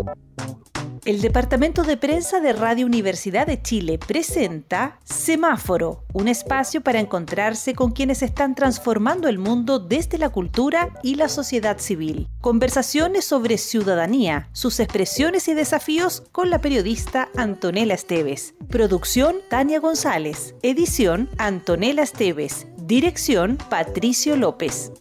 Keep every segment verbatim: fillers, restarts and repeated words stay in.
El Departamento de Prensa de Radio Universidad de Chile presenta Semáforo, un espacio para encontrarse con quienes están transformando el mundo desde la cultura y la sociedad civil. Conversaciones sobre ciudadanía, sus expresiones y desafíos con la periodista Antonella Esteves. Producción Tania González. Edición Antonella Esteves. Dirección Patricio López.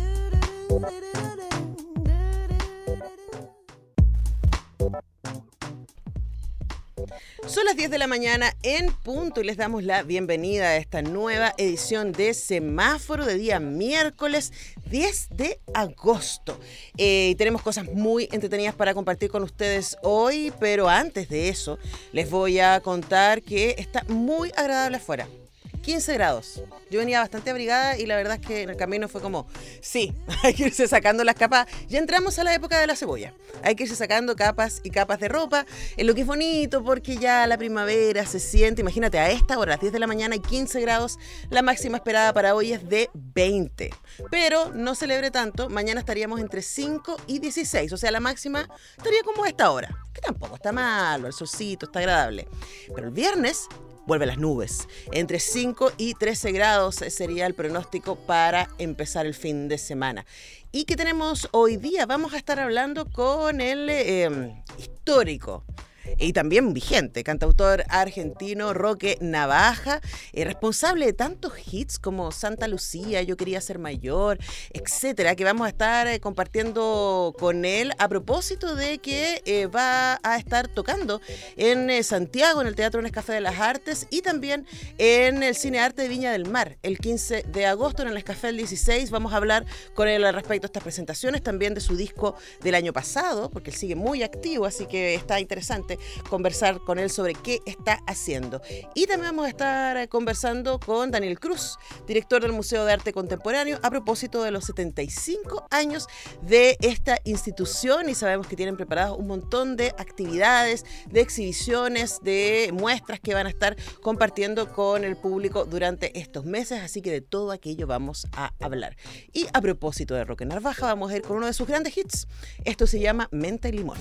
Son las diez de la mañana en punto y les damos la bienvenida a esta nueva edición de Semáforo de día miércoles diez de agosto. Eh, tenemos cosas muy entretenidas para compartir con ustedes hoy, pero antes de eso les voy a contar que está muy agradable afuera. quince grados. Yo venía bastante abrigada y la verdad es que en el camino fue como, sí, hay que irse sacando las capas. Ya entramos a la época de la cebolla. Hay que irse sacando capas y capas de ropa, en lo que es bonito porque ya la primavera se siente. Imagínate, a esta hora, a las diez de la mañana y quince grados, la máxima esperada para hoy es de veinte. Pero no celebre tanto, mañana estaríamos entre cinco y dieciséis, o sea, la máxima estaría como a esta hora, que tampoco está malo, el solcito está agradable. Pero el viernes vuelve las nubes. Entre cinco y trece grados sería el pronóstico para empezar el fin de semana. ¿Y qué tenemos hoy día? Vamos a estar hablando con el eh, histórico y también vigente cantautor argentino Roque Navaja, eh, responsable de tantos hits como Santa Lucía, Yo quería ser mayor, etcétera, que vamos a estar eh, compartiendo con él a propósito de que eh, va a estar tocando en eh, Santiago, en el Teatro Nescafé de las Artes y también en el Cine Arte de Viña del Mar, el quince de agosto en el Nescafé el dieciséis. Vamos a hablar con él al respecto de estas presentaciones, también de su disco del año pasado, porque él sigue muy activo, así que está interesante conversar con él sobre qué está haciendo. Y también vamos a estar conversando con Daniel Cruz, director del Museo de Arte Contemporáneo, a propósito de los setenta y cinco años de esta institución, y sabemos que tienen preparados un montón de actividades, de exhibiciones, de muestras que van a estar compartiendo con el público durante estos meses, así que de todo aquello vamos a hablar. Y a propósito de Roque Navaja, vamos a ir con uno de sus grandes hits. Esto se llama Menta y Limón.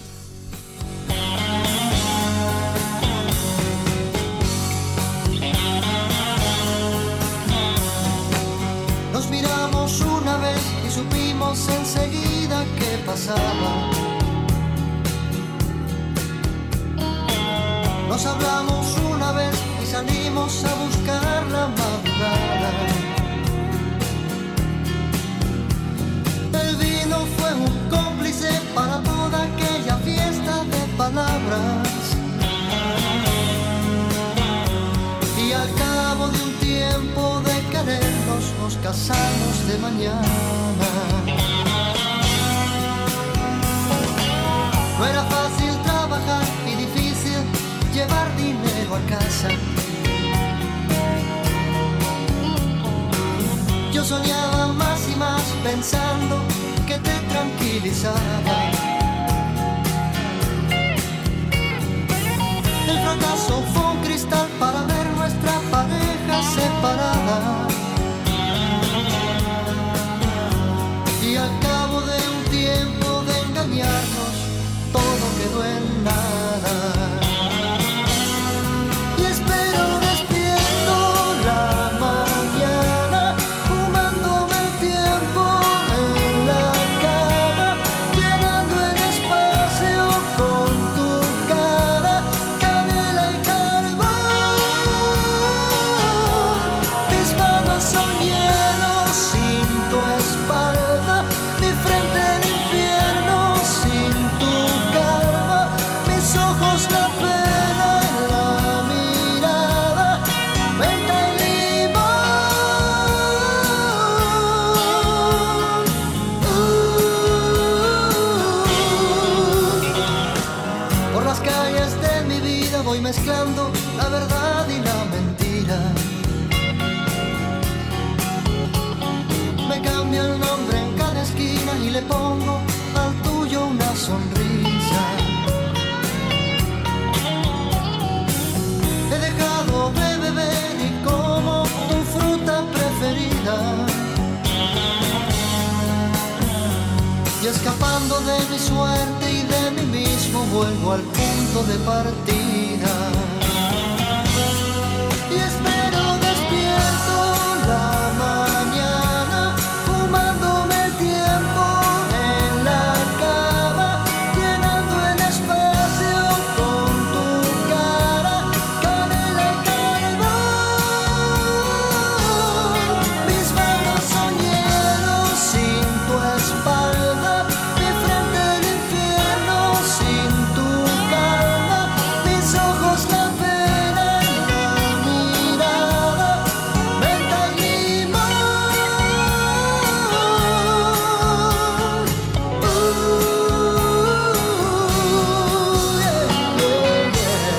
Nos miramos una vez y supimos enseguida qué pasaba. Nos hablamos una vez y salimos a buscar la madrugada. El vino fue un cómplice para toda aquella fiesta de palabras. Y al cabo de un tiempo de querernos, nos casamos de mañana. No era fácil trabajar y difícil llevar dinero a casa. Yo soñaba más y más pensando que te tranquilizaba. El fracaso fue un cristal para ver nuestra pareja separada. Y al cabo de un tiempo de engañarnos, todo quedó en nada. Y espero despierto la mañana, fumándome el tiempo en la cama, llenando el espacio con tu cara, canela y carbón. Mis manos son hielo sin tu espalda, mi frente el infierno sin tu calma, mis ojos la pena en la mirada, menta y limón. Uh. Por las calles de mi vida voy mezclando la verdad y la mentira. Me cambio el nombre en cada esquina y le pongo al tuyo una sonrisa. He dejado de beber y como tu fruta preferida. Y escapando de mi mi suerte y de mí mismo vuelvo al punto de partida. Y espero despierto la mañana, fumándome el tiempo en la cama, llenando el espacio con tu cara, canela y carbón. Mis manos son hielo sin tu espalda, mi frente el infierno sin tu calma, mis ojos la pena en la mirada, menta y limón. Uh, yeah, yeah, yeah.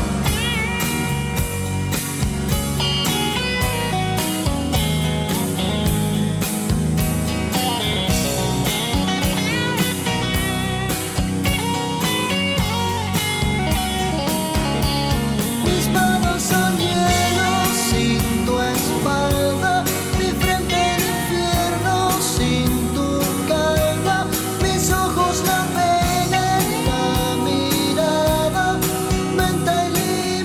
Mis manos son hielo sin tu espalda, mi frente el infierno sin tu calma, mis ojos la pena en la mirada, menta y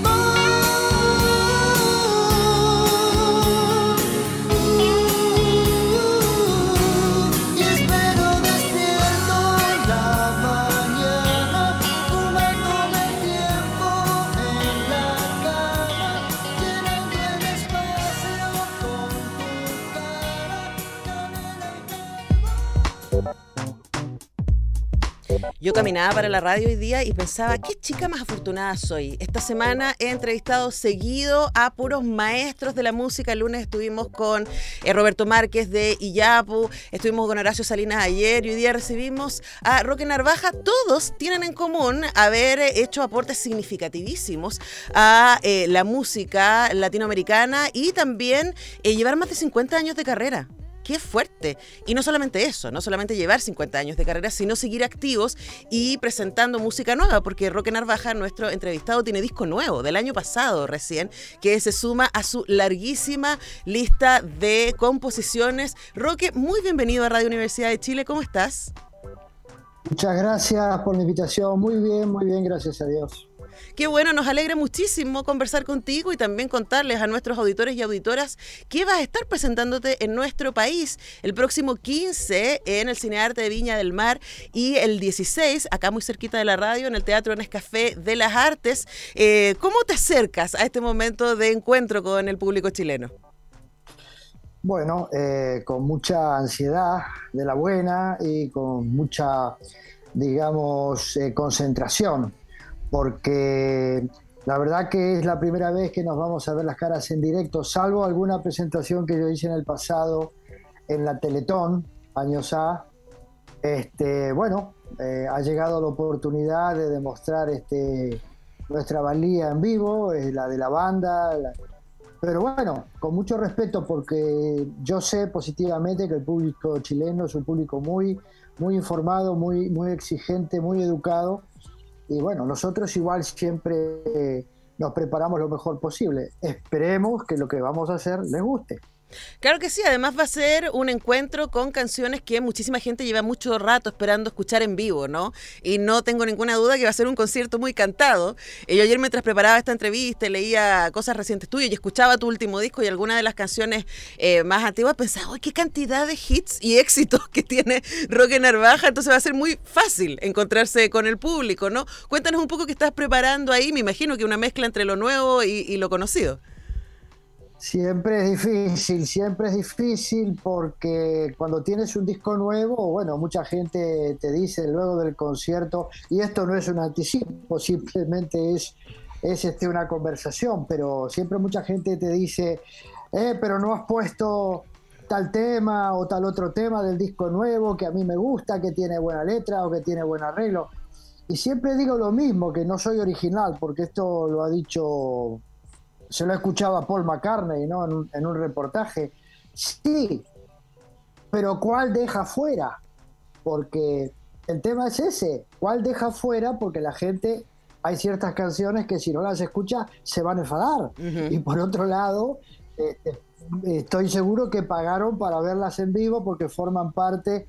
limón. Y espero despierto la mañana, fumándome el tiempo en la cama, llenando el espacio con tu cara, canela y carbón. Yo caminaba para la radio hoy día y pensaba, qué chica más afortunada soy. Esta semana he entrevistado seguido a puros maestros de la música. El lunes estuvimos con eh, Roberto Márquez de Iyapu, estuvimos con Horacio Salinas ayer y hoy día recibimos a Roque Narvaja. Todos tienen en común haber hecho aportes significativísimos a eh, la música latinoamericana y también eh, llevar más de cincuenta años de carrera. ¡Qué fuerte! Y no solamente eso, no solamente llevar cincuenta años de carrera, sino seguir activos y presentando música nueva, porque Roque Narvaja, nuestro entrevistado, tiene disco nuevo del año pasado recién, que se suma a su larguísima lista de composiciones. Roque, muy bienvenido a Radio Universidad de Chile, ¿cómo estás? Muchas gracias por la invitación. Muy bien, muy bien, gracias a Dios. Qué bueno, nos alegra muchísimo conversar contigo y también contarles a nuestros auditores y auditoras que vas a estar presentándote en nuestro país el próximo quince en el Cinearte de Viña del Mar y el dieciséis, acá muy cerquita de la radio, en el Teatro Nescafé de las Artes. Eh, ¿Cómo te acercas a este momento de encuentro con el público chileno? Bueno, eh, con mucha ansiedad de la buena y con mucha, digamos, eh, concentración, porque la verdad que es la primera vez que nos vamos a ver las caras en directo, salvo alguna presentación que yo hice en el pasado en la Teletón, años A. Este, bueno, eh, ha llegado la oportunidad de demostrar este, nuestra valía en vivo, eh, la de la banda, la, pero bueno, con mucho respeto, porque yo sé positivamente que el público chileno es un público muy, muy informado, muy, muy exigente, muy educado. Y bueno, nosotros igual siempre eh, nos preparamos lo mejor posible. Esperemos que lo que vamos a hacer les guste. Claro que sí, además va a ser un encuentro con canciones que muchísima gente lleva mucho rato esperando escuchar en vivo, ¿no? Y no tengo ninguna duda que va a ser un concierto muy cantado. Y yo ayer mientras preparaba esta entrevista y leía cosas recientes tuyas y escuchaba tu último disco y algunas de las canciones eh, más antiguas, pensaba, ¡ay, qué cantidad de hits y éxitos que tiene Roque Narvaja! Entonces va a ser muy fácil encontrarse con el público, ¿no? Cuéntanos un poco qué estás preparando ahí, me imagino que una mezcla entre lo nuevo y, y lo conocido. Siempre es difícil, siempre es difícil porque cuando tienes un disco nuevo, bueno, mucha gente te dice luego del concierto, y esto no es un anticipo, simplemente es, es este, una conversación, pero siempre mucha gente te dice, eh, pero no has puesto tal tema o tal otro tema del disco nuevo que a mí me gusta, que tiene buena letra o que tiene buen arreglo. Y siempre digo lo mismo, que no soy original, porque esto lo ha dicho... Se lo he escuchado a Paul McCartney, ¿no? En un, en un reportaje. Sí, pero ¿cuál deja fuera? Porque el tema es ese. ¿Cuál deja fuera? Porque la gente, hay ciertas canciones que si no las escucha se van a enfadar. Uh-huh. Y por otro lado, eh, eh, estoy seguro que pagaron para verlas en vivo porque forman parte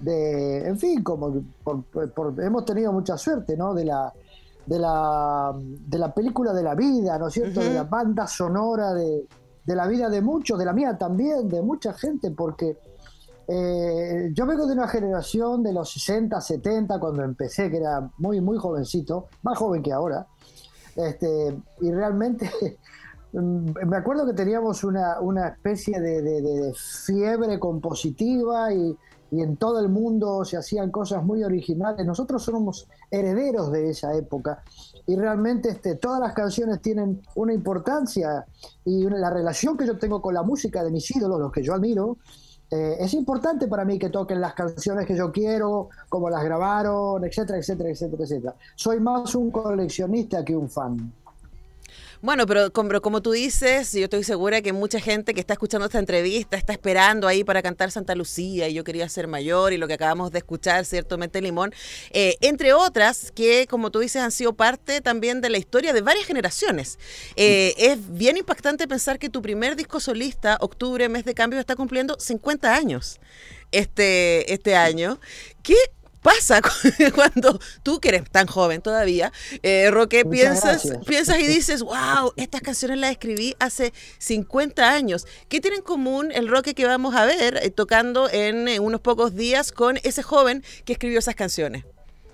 de en fin, como por, por, hemos tenido mucha suerte, ¿no? De la, de la, de la película de la vida, ¿no es cierto? Uh-huh. De la banda sonora de, de la vida de muchos, de la mía también, de mucha gente, porque eh, yo vengo de una generación de los sesenta, setenta, cuando empecé, que era muy, muy jovencito, más joven que ahora, este, y realmente me acuerdo que teníamos una, una especie de, de, de fiebre compositiva y, y en todo el mundo se hacían cosas muy originales. Nosotros somos herederos de esa época y realmente este, todas las canciones tienen una importancia, y una, la relación que yo tengo con la música de mis ídolos, los que yo admiro, eh, es importante para mí que toquen las canciones que yo quiero, como las grabaron, etcétera, etcétera, etcétera, etcétera. Soy más un coleccionista que un fan. Bueno, pero como, como tú dices, yo estoy segura que mucha gente que está escuchando esta entrevista está esperando ahí para cantar Santa Lucía y Yo quería ser mayor y lo que acabamos de escuchar, ¿cierto? Mente Limón, eh, entre otras que, como tú dices, han sido parte también de la historia de varias generaciones. Eh, es bien impactante pensar que tu primer disco solista, Octubre, Mes de Cambio, está cumpliendo cincuenta años este, este año. ¿Qué pasa cuando tú, que eres tan joven todavía, eh, Roque, piensas, piensas y dices, wow, estas canciones las escribí hace cincuenta años? ¿Qué tiene en común el Roque que vamos a ver eh, tocando en eh, unos pocos días con ese joven que escribió esas canciones?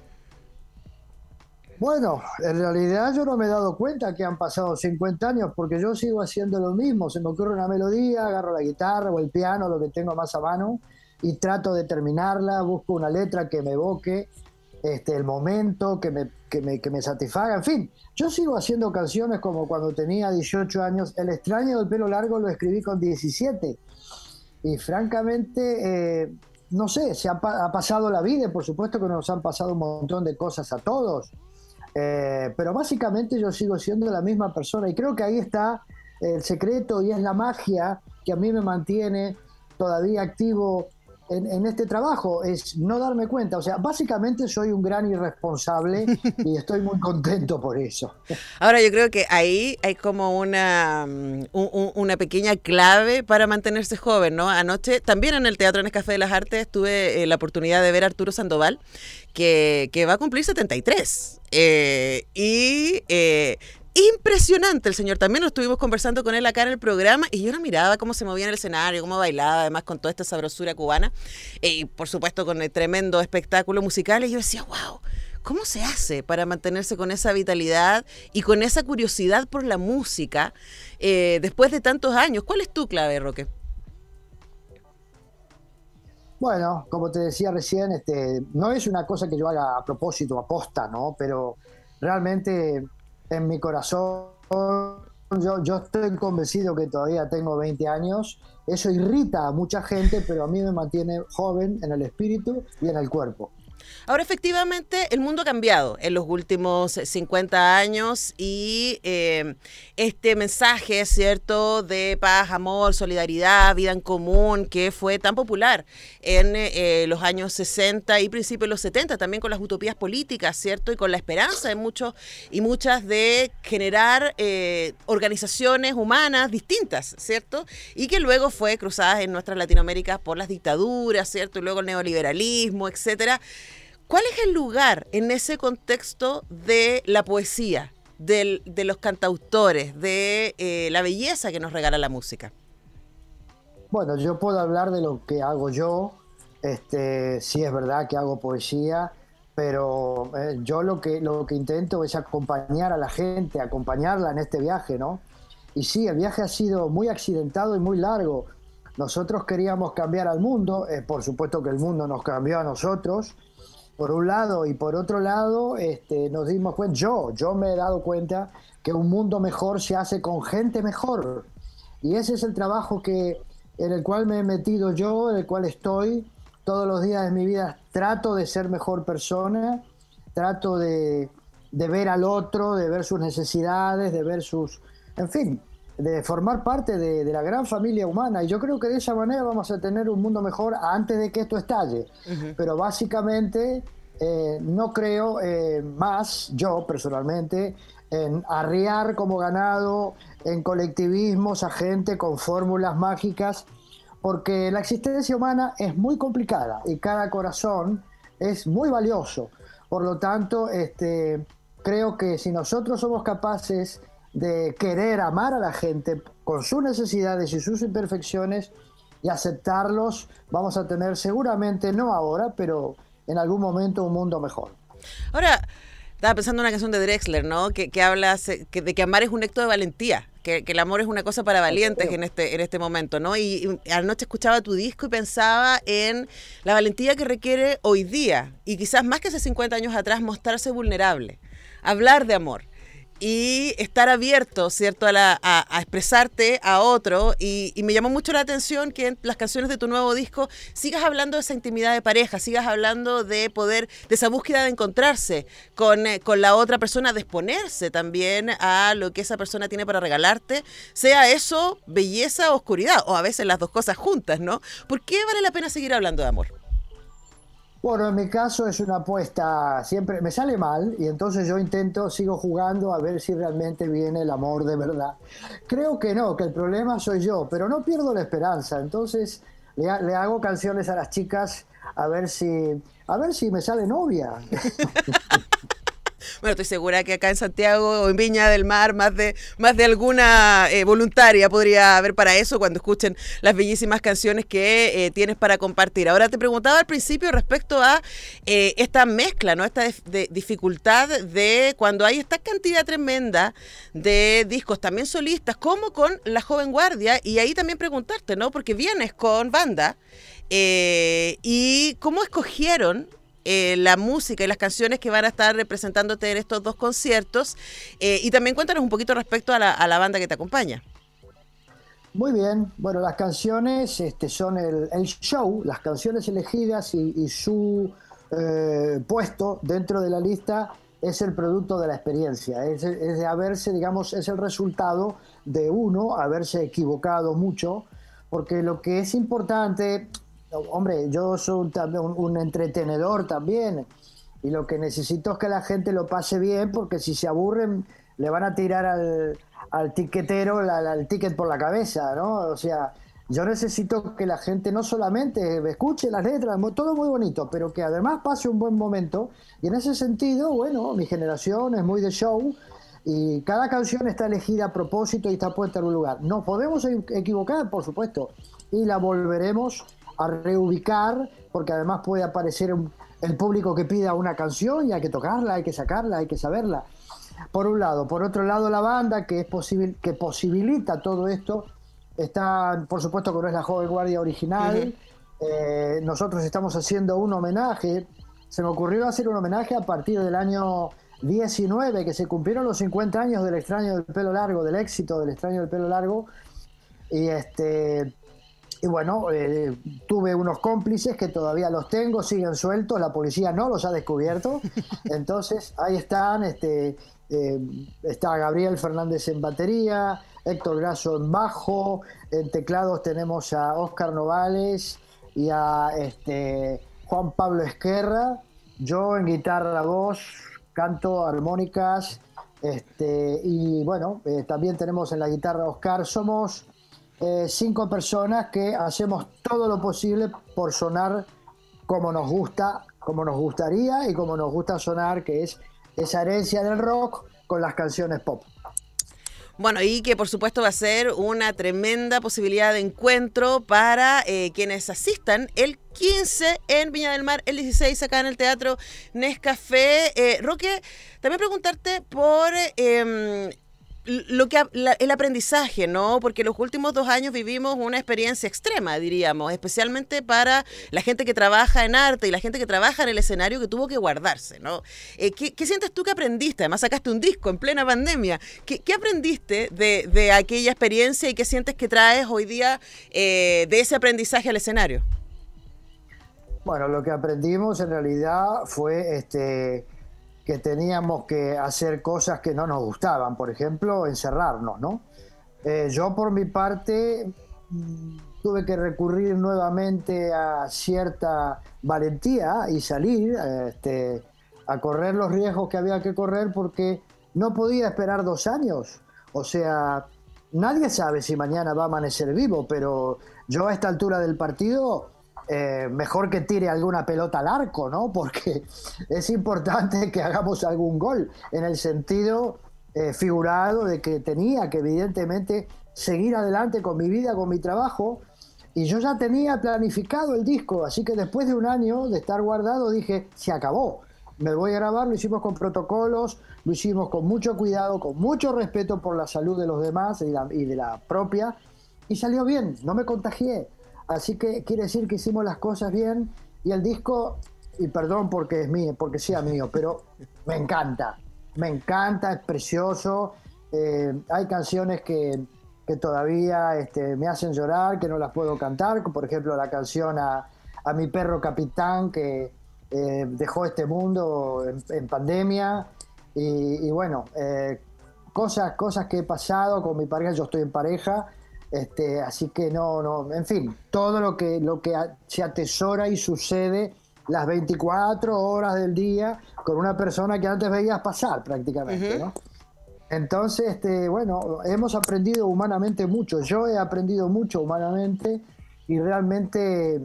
Bueno, en realidad yo no me he dado cuenta que han pasado cincuenta años, porque yo sigo haciendo lo mismo. Se me ocurre una melodía, agarro la guitarra o el piano, lo que tengo más a mano, y trato de terminarla, busco una letra que me evoque este, el momento, que me, que, me, que me satisfaga, en fin. Yo sigo haciendo canciones como cuando tenía dieciocho años. El extraño del pelo largo lo escribí con diecisiete. Y francamente, eh, no sé, se ha, ha pasado la vida, por supuesto que nos han pasado un montón de cosas a todos. Eh, pero básicamente yo sigo siendo la misma persona, y creo que ahí está el secreto y es la magia que a mí me mantiene todavía activo En, en este trabajo, es no darme cuenta. O sea, básicamente soy un gran irresponsable y estoy muy contento por eso. Ahora, yo creo que ahí hay como una, un, una pequeña clave para mantenerse joven, ¿no? Anoche, también en el Teatro Nescafé de las Artes, tuve eh, la oportunidad de ver a Arturo Sandoval, que, que va a cumplir setenta y tres. Eh, y... Eh, impresionante el señor, también lo estuvimos conversando con él acá en el programa, y yo lo miraba cómo se movía en el escenario, cómo bailaba, además con toda esta sabrosura cubana, y por supuesto con el tremendo espectáculo musical, y yo decía, wow, ¿cómo se hace para mantenerse con esa vitalidad y con esa curiosidad por la música eh, después de tantos años? ¿Cuál es tu clave, Roque? Bueno, como te decía recién, este, no es una cosa que yo haga a propósito, a posta, ¿no? Pero realmente en mi corazón, yo, yo estoy convencido que todavía tengo veinte años. Eso irrita a mucha gente, pero a mí me mantiene joven en el espíritu y en el cuerpo. Ahora, efectivamente, el mundo ha cambiado en los últimos cincuenta años y eh, este mensaje, ¿cierto?, de paz, amor, solidaridad, vida en común, que fue tan popular en eh, los años sesenta y principios de los setenta, también con las utopías políticas, ¿cierto?, y con la esperanza de muchos y muchas de generar eh, organizaciones humanas distintas, ¿cierto?, y que luego fue cruzada en nuestras Latinoamérica por las dictaduras, ¿cierto?, y luego el neoliberalismo, etcétera. ¿Cuál es el lugar en ese contexto de la poesía, de, de los cantautores, de eh, la belleza que nos regala la música? Bueno, yo puedo hablar de lo que hago yo. Este, sí es verdad que hago poesía, pero eh, yo lo que, lo que intento es acompañar a la gente, acompañarla en este viaje, ¿no? Y sí, el viaje ha sido muy accidentado y muy largo. Nosotros queríamos cambiar al mundo, eh, por supuesto que el mundo nos cambió a nosotros, por un lado, y por otro lado este, nos dimos cuenta, yo, yo me he dado cuenta que un mundo mejor se hace con gente mejor, y ese es el trabajo que, en el cual me he metido yo, en el cual estoy todos los días de mi vida. Trato de ser mejor persona, trato de, de ver al otro, de ver sus necesidades, de ver sus, en fin, de formar parte de, de la gran familia humana, y yo creo que de esa manera vamos a tener un mundo mejor antes de que esto estalle. Uh-huh. Pero básicamente eh, no creo eh, más, yo personalmente, en arriar como ganado en colectivismos a gente con fórmulas mágicas, porque la existencia humana es muy complicada y cada corazón es muy valioso. Por lo tanto, este, creo que si nosotros somos capaces de querer amar a la gente con sus necesidades y sus imperfecciones y aceptarlos, vamos a tener seguramente, no ahora, pero en algún momento un mundo mejor. Ahora, estaba pensando en una canción de Drexler, ¿no? Que, que habla que, de que amar es un acto de valentía, que, que el amor es una cosa para valientes en este, en este momento, ¿no? Y, y anoche escuchaba tu disco y pensaba en la valentía que requiere hoy día, y quizás más que hace cincuenta años atrás, mostrarse vulnerable, hablar de amor. Y estar abierto, ¿cierto?, a, la, a, a expresarte a otro. Y, y me llamó mucho la atención que en las canciones de tu nuevo disco sigas hablando de esa intimidad de pareja, sigas hablando de poder, de esa búsqueda de encontrarse con, eh, con la otra persona, de exponerse también a lo que esa persona tiene para regalarte, sea eso belleza o oscuridad, o a veces las dos cosas juntas, ¿no? ¿Por qué vale la pena seguir hablando de amor? Bueno, en mi caso es una apuesta, siempre me sale mal y entonces yo intento, sigo jugando a ver si realmente viene el amor de verdad. Creo que no, que el problema soy yo, pero no pierdo la esperanza, entonces le, le hago canciones a las chicas a ver si, a ver si me sale novia. Bueno, estoy segura que acá en Santiago o en Viña del Mar más de, más de alguna eh, voluntaria podría haber para eso cuando escuchen las bellísimas canciones que eh, tienes para compartir. Ahora, te preguntaba al principio respecto a eh, esta mezcla, ¿no? Esta de, de dificultad de cuando hay esta cantidad tremenda de discos también solistas, como con La Joven Guardia, y ahí también preguntarte, ¿no? Porque vienes con banda eh, y cómo escogieron Eh, la música y las canciones que van a estar representándote en estos dos conciertos, eh, y también cuéntanos un poquito respecto a la, a la banda que te acompaña. Muy bien, bueno, las canciones este, son el, el show, las canciones elegidas y, y su eh, puesto dentro de la lista es el producto de la experiencia, es, es de haberse, digamos, es el resultado de uno haberse equivocado mucho, porque lo que es importante... Hombre, yo soy un, un, un entretenedor también y lo que necesito es que la gente lo pase bien, porque si se aburren le van a tirar al, al tiquetero la, la, el ticket por la cabeza, ¿no? O sea, yo necesito que la gente no solamente escuche las letras, todo muy bonito, pero que además pase un buen momento, y en ese sentido, bueno, mi generación es muy de show y cada canción está elegida a propósito y está puesta en un lugar. Nos podemos equivocar, por supuesto, y la volveremos a reubicar, porque además puede aparecer un, el público que pida una canción y hay que tocarla, hay que sacarla, hay que saberla. Por un lado. Por otro lado, la banda que, es posibil, que posibilita todo esto está, por supuesto, que no es La Joven Guardia original. Uh-huh. Eh, nosotros estamos haciendo un homenaje. Se me ocurrió hacer un homenaje a partir del año diecinueve, que se cumplieron los cincuenta años del Extraño del Pelo Largo, del éxito del Extraño del Pelo Largo. Y este... Y bueno, eh, tuve unos cómplices que todavía los tengo, siguen sueltos, la policía no los ha descubierto. Entonces, ahí están, este, eh, está Gabriel Fernández en batería, Héctor Grasso en bajo, en teclados tenemos a Óscar Novales y a este, Juan Pablo Esquerra, yo en guitarra, voz, canto, armónicas, este, y bueno, eh, también tenemos en la guitarra a Óscar. Somos... Eh, cinco personas que hacemos todo lo posible por sonar como nos gusta, como nos gustaría y como nos gusta sonar, que es esa herencia del rock con las canciones pop. Bueno, y que por supuesto va a ser una tremenda posibilidad de encuentro para eh, quienes asistan el quince en Viña del Mar, el dieciséis acá en el Teatro Nescafé. Eh, Roque, también preguntarte por... Eh, lo que la, el aprendizaje, ¿no? Porque los últimos dos años vivimos una experiencia extrema, diríamos, especialmente para la gente que trabaja en arte y la gente que trabaja en el escenario, que tuvo que guardarse, ¿no? Eh, ¿qué, ¿Qué sientes tú que aprendiste? Además sacaste un disco en plena pandemia. ¿Qué, qué aprendiste de, de aquella experiencia y qué sientes que traes hoy día eh, de ese aprendizaje al escenario? Bueno, lo que aprendimos en realidad fue... este que teníamos que hacer cosas que no nos gustaban, por ejemplo, encerrarnos, ¿no? Eh, yo, por mi parte, tuve que recurrir nuevamente a cierta valentía y salir este, a correr los riesgos que había que correr, porque no podía esperar dos años. O sea, nadie sabe si mañana va a amanecer vivo, pero yo a esta altura del partido, eh, mejor que tire alguna pelota al arco, ¿no? Porque es importante que hagamos algún gol, en el sentido eh, figurado de que tenía que evidentemente seguir adelante con mi vida, con mi trabajo, y yo ya tenía planificado el disco, así que después de un año de estar guardado dije, se acabó. Me voy a grabar, lo hicimos con protocolos, lo hicimos con mucho cuidado, con mucho respeto por la salud de los demás y, la, y de la propia, y salió bien, no me contagié. Así que quiere decir que hicimos las cosas bien, y el disco, y perdón porque es mío, porque sea mío, pero me encanta, me encanta, es precioso. Eh, hay canciones que, que todavía este, me hacen llorar, que no las puedo cantar, por ejemplo la canción a, a mi perro capitán, que Eh, dejó este mundo en, en pandemia y, y bueno, eh, cosas, cosas que he pasado con mi pareja. Yo estoy en pareja, este, así que no, no, en fin, todo lo que, lo que a, se atesora y sucede las veinticuatro horas del día con una persona que antes veías pasar prácticamente, uh-huh. ¿no? Entonces, este, bueno, hemos aprendido humanamente mucho, yo he aprendido mucho humanamente y realmente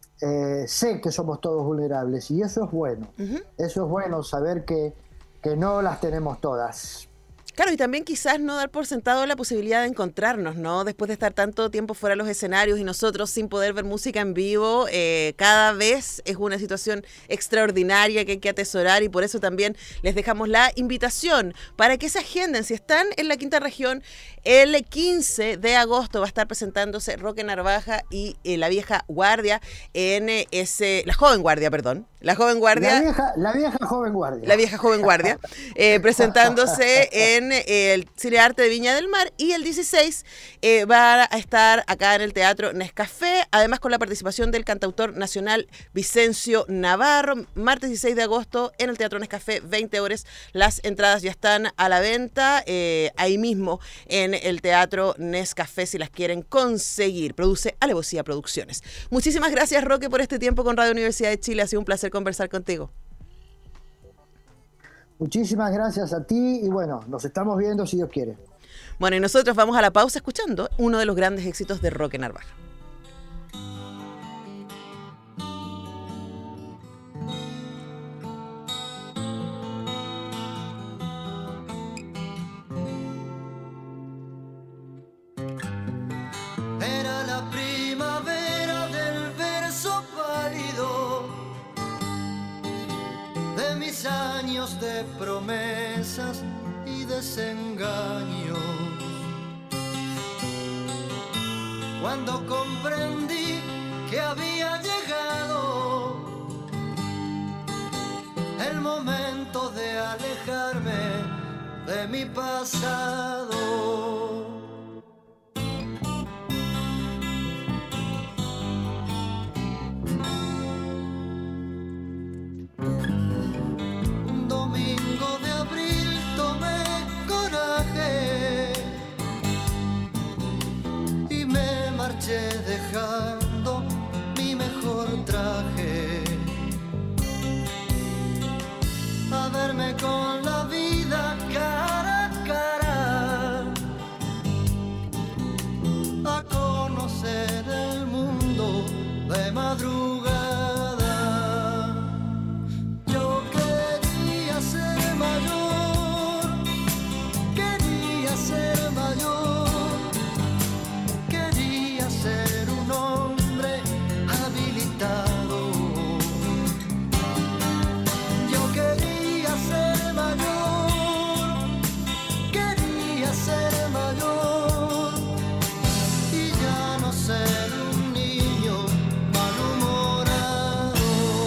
Eh, sé que somos todos vulnerables y eso es bueno, uh-huh. eso es bueno, saber que, que no las tenemos todas. Claro, y también quizás no dar por sentado la posibilidad de encontrarnos, ¿no? Después de estar tanto tiempo fuera de los escenarios y nosotros sin poder ver música en vivo, eh, cada vez es una situación extraordinaria que hay que atesorar, y por eso también les dejamos la invitación para que se agenden. Si están en la quinta región, el quince de agosto va a estar presentándose Roque Narvaja y eh, la vieja guardia en eh, ese, la joven guardia, perdón, la joven guardia. La vieja, la vieja joven guardia. La vieja joven guardia, eh, presentándose en el Cine Arte de Viña del Mar, y el dieciséis eh, va a estar acá en el Teatro Nescafé, además con la participación del cantautor nacional Vicencio Navarro. Martes dieciséis de agosto en el Teatro Nescafé, veinte horas. Las entradas ya están a la venta eh, ahí mismo en el Teatro Nescafé si las quieren conseguir. Produce Alevosía Producciones. Muchísimas gracias, Roque, por este tiempo con Radio Universidad de Chile. Ha sido un placer conversar contigo. Muchísimas gracias a ti y bueno, nos estamos viendo si Dios quiere. Bueno, y nosotros vamos a la pausa escuchando uno de los grandes éxitos de Roque Narvaja. Era la primavera del verso pálido de mis años de promesas y desengaños, cuando comprendí que había llegado el momento de alejarme de mi pasado. Dejando mi mejor traje, a verme con la vida cara a cara, a conocer el mundo de madrugada. Yo quería ser mayor, quería ser mayor, ser un hombre habilitado. Yo quería ser mayor, quería ser mayor, y ya no ser un niño malhumorado.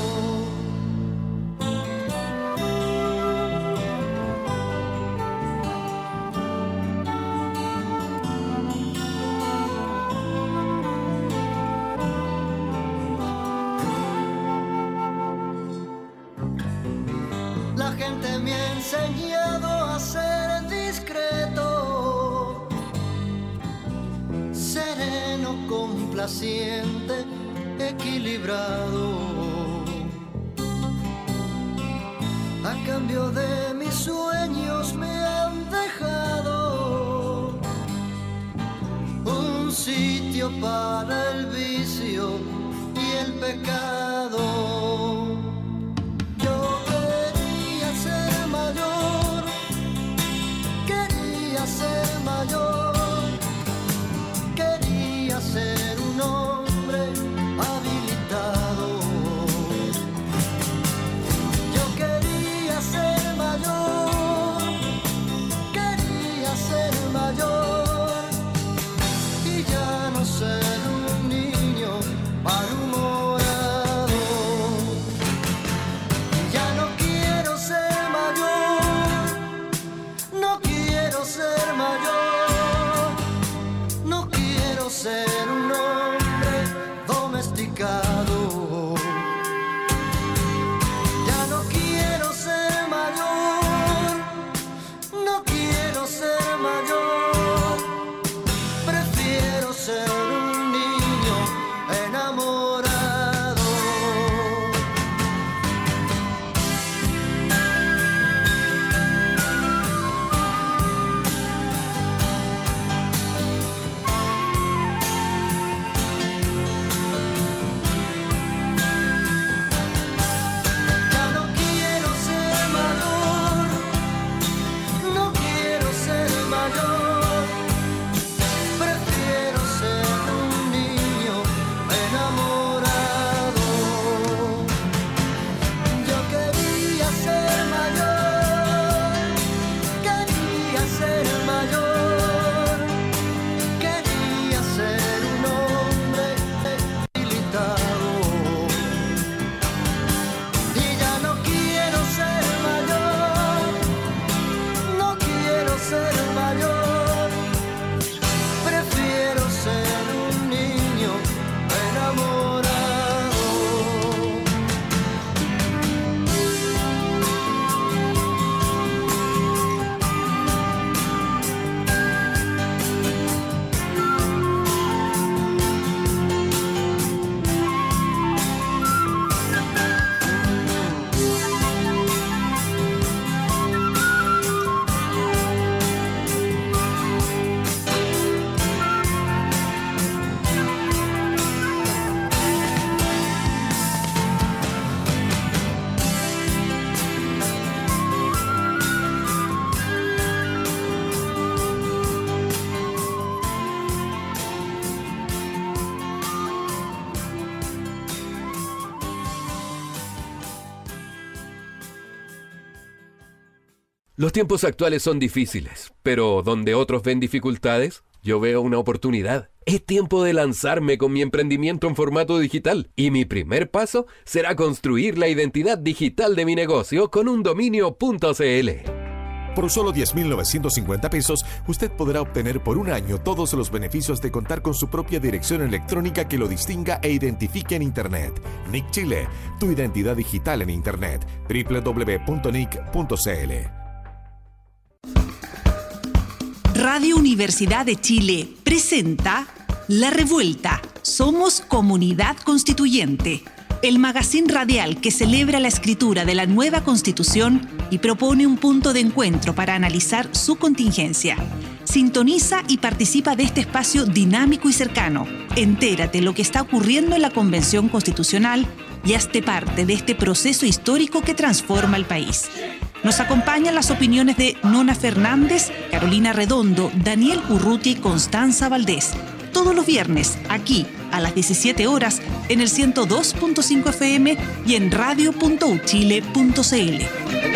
La gente me ha enseñado a ser discreto, sereno, complaciente, equilibrado. A cambio de mis sueños me han dejado sitio para el vicio y el pecado. Yo quería ser mayor, quería ser mayor, quería ser un hombre habilitado. Yo quería ser mayor, quería ser mayor y ya no ser un niño malhumorado. Ya no quiero ser mayor, no quiero ser mayor, no quiero ser un hombre domesticado. Ya no quiero ser mayor, no quiero ser mayor, prefiero ser un niño enamorado. Ya no quiero ser mayor, no quiero ser mayor, prefiero ser un niño enamorado. Yo quería ser mayor, quería ser mayor, quería ser un hombre habilitado. Y ya no quiero ser mayor, no quiero ser mayor, prefiero ser un niño enamorado. Los tiempos actuales son difíciles, pero donde otros ven dificultades, yo veo una oportunidad. Es tiempo de lanzarme con mi emprendimiento en formato digital y mi primer paso será construir la identidad digital de mi negocio con un dominio punto c l. Por solo diez mil novecientos cincuenta pesos, usted podrá obtener por un año todos los beneficios de contar con su propia dirección electrónica que lo distinga e identifique en Internet. N I C Chile, tu identidad digital en Internet. doble u doble u doble u punto n i c punto c l. Radio Universidad de Chile presenta La Revuelta. Somos Comunidad Constituyente, el magazín radial que celebra la escritura de la nueva Constitución y propone un punto de encuentro para analizar su contingencia. Sintoniza y participa de este espacio dinámico y cercano. Entérate lo que está ocurriendo en la Convención Constitucional y hazte parte de este proceso histórico que transforma el país. Nos acompañan las opiniones de Nona Fernández, Carolina Redondo, Daniel Urrutia y Constanza Valdés. Todos los viernes, aquí, a las diecisiete horas, en el ciento dos punto cinco F M y en radio punto u chile punto c l.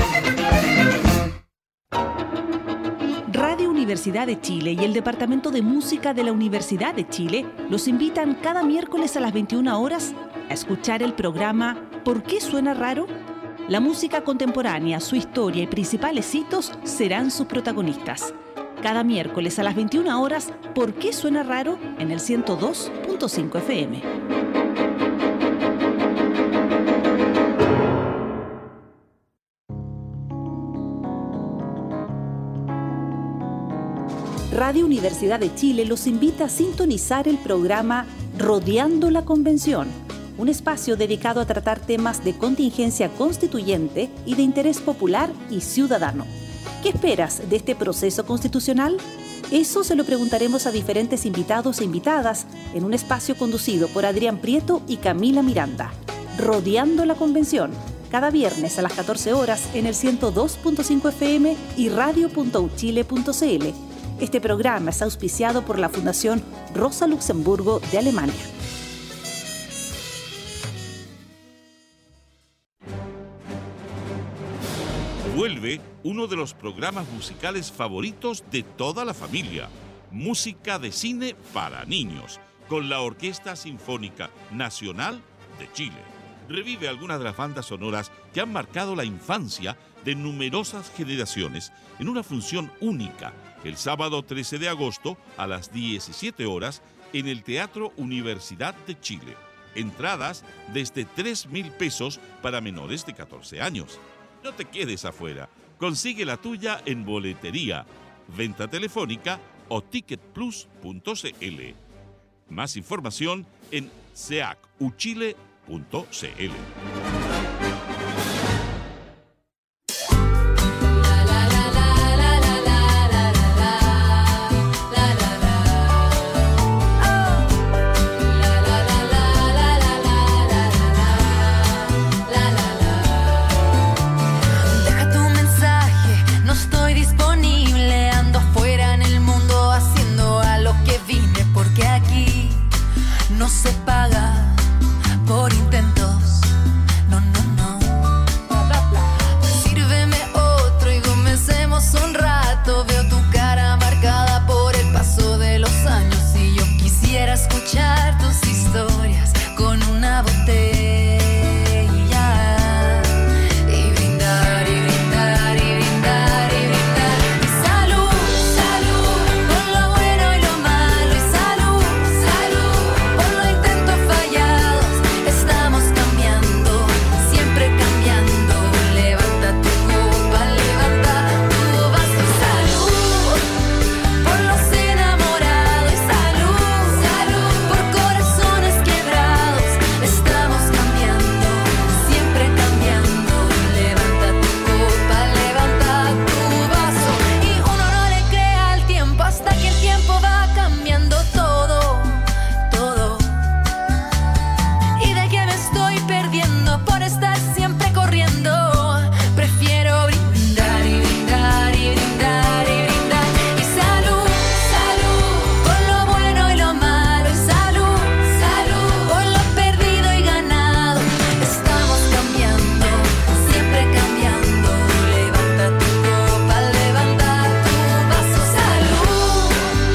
Radio Universidad de Chile y el Departamento de Música de la Universidad de Chile los invitan cada miércoles a las veintiuna horas a escuchar el programa ¿Por qué suena raro? La música contemporánea, su historia y principales hitos serán sus protagonistas. Cada miércoles a las veintiuna horas, ¿Por qué suena raro? En el ciento dos punto cinco F M. Radio Universidad de Chile los invita a sintonizar el programa Rodeando la Convención, un espacio dedicado a tratar temas de contingencia constituyente y de interés popular y ciudadano. ¿Qué esperas de este proceso constitucional? Eso se lo preguntaremos a diferentes invitados e invitadas en un espacio conducido por Adrián Prieto y Camila Miranda. Rodeando la Convención, cada viernes a las catorce horas en el ciento dos punto cinco F M y radio punto u chile punto c l. Este programa es auspiciado por la Fundación Rosa Luxemburgo de Alemania. Vuelve uno de los programas musicales favoritos de toda la familia, música de cine para niños, con la Orquesta Sinfónica Nacional de Chile. Revive algunas de las bandas sonoras que han marcado la infancia de numerosas generaciones en una función única, el sábado trece de agosto a las diecisiete horas en el Teatro Universidad de Chile. Entradas desde tres mil pesos para menores de catorce años. No te quedes afuera. Consigue la tuya en boletería, venta telefónica o ticket plus punto c l. Más información en seac u chile punto c l. No se paga por intentos, no, no, no. Sírveme otro y comencemos un rato. Veo tu cara marcada por el paso de los años y yo quisiera escuchar tus historias con una botella y brindar, y brindar, y brindar, y brindar. Y salud, salud, por lo bueno y lo malo. Y salud, salud, por los intentos fallados. Estamos cambiando, siempre cambiando. Levanta tu copa, levanta tu vaso. Salud, por los enamorados. Y salud, salud, por corazones quebrados. Estamos cambiando, siempre cambiando. Levanta tu copa, levanta tu vaso. Y uno no le cree al tiempo hasta que el tiempo va cambiando todo, todo. ¿Y de qué me estoy perdiendo por estar siempre corriendo? Prefiero brindar y brindar y brindar y brindar. Y salud, salud, por lo bueno y lo malo. Y salud, salud, por lo perdido y ganado. Estamos cambiando, siempre cambiando. Levanta tu copa, levanta tu vaso. Salud,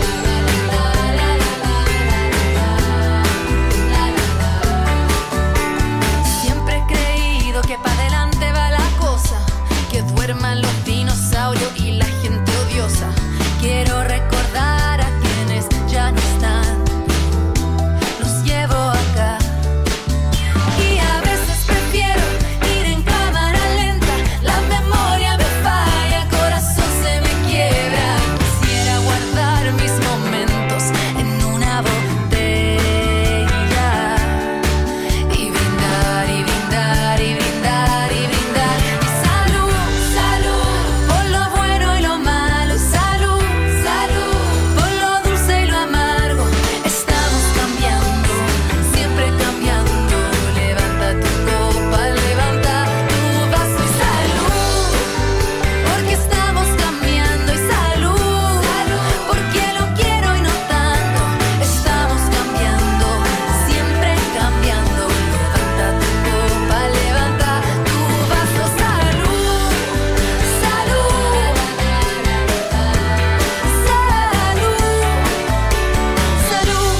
siempre he creído que para adelante va la cosa, que duerman los dinosaurios y la gente odiosa. Quiero recordar a quienes ya no están, los llevo acá. Y a veces prefiero ir en cámara lenta, la memoria me falla, el corazón se me quiebra. Quisiera guardar mis momentos en una botella y brindar, y brindar, y brindar, y brindar. Y salud, salud, por lo bueno y lo malo. Y salud, salud, por lo dulce y lo amargo. Estamos cambiando, siempre cambiando. Levanta tu copa, levanta tu vaso. Y salud, porque estamos cambiando. Y salud, porque lo quiero y no tanto. Estamos cambiando, siempre cambiando. Levanta tu copa, levanta tu vaso. Salud, salud, salud,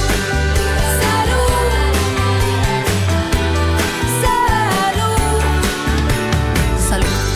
salud, salud, salud.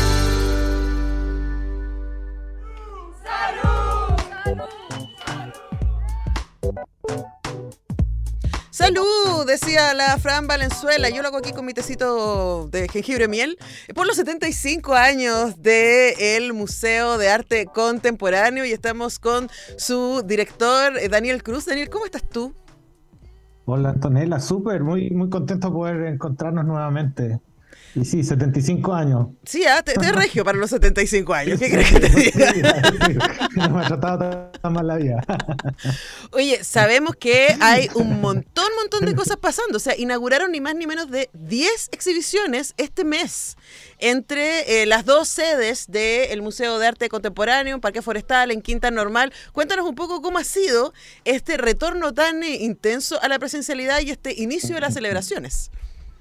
Salud, decía la Fran Valenzuela. Yo lo hago aquí con mi tecito de jengibre miel por los setenta y cinco años del Museo de Arte Contemporáneo y estamos con su director, eh, Daniel Cruz. Daniel, ¿cómo estás tú? Hola Antonella, súper, muy, muy contento de poder encontrarnos nuevamente Y sí, setenta y cinco años. Sí, ah, te, te regio para los setenta y cinco años. ¿Qué crees que te diga? No me ha tratado tan mal la vida. Oye, sabemos que hay un montón, montón de cosas pasando. O sea, inauguraron ni más ni menos de diez exhibiciones este mes entre eh, las dos sedes del Museo de Arte Contemporáneo, en Parque Forestal, en Quinta Normal. Cuéntanos un poco cómo ha sido este retorno tan eh, intenso a la presencialidad y este inicio de las celebraciones.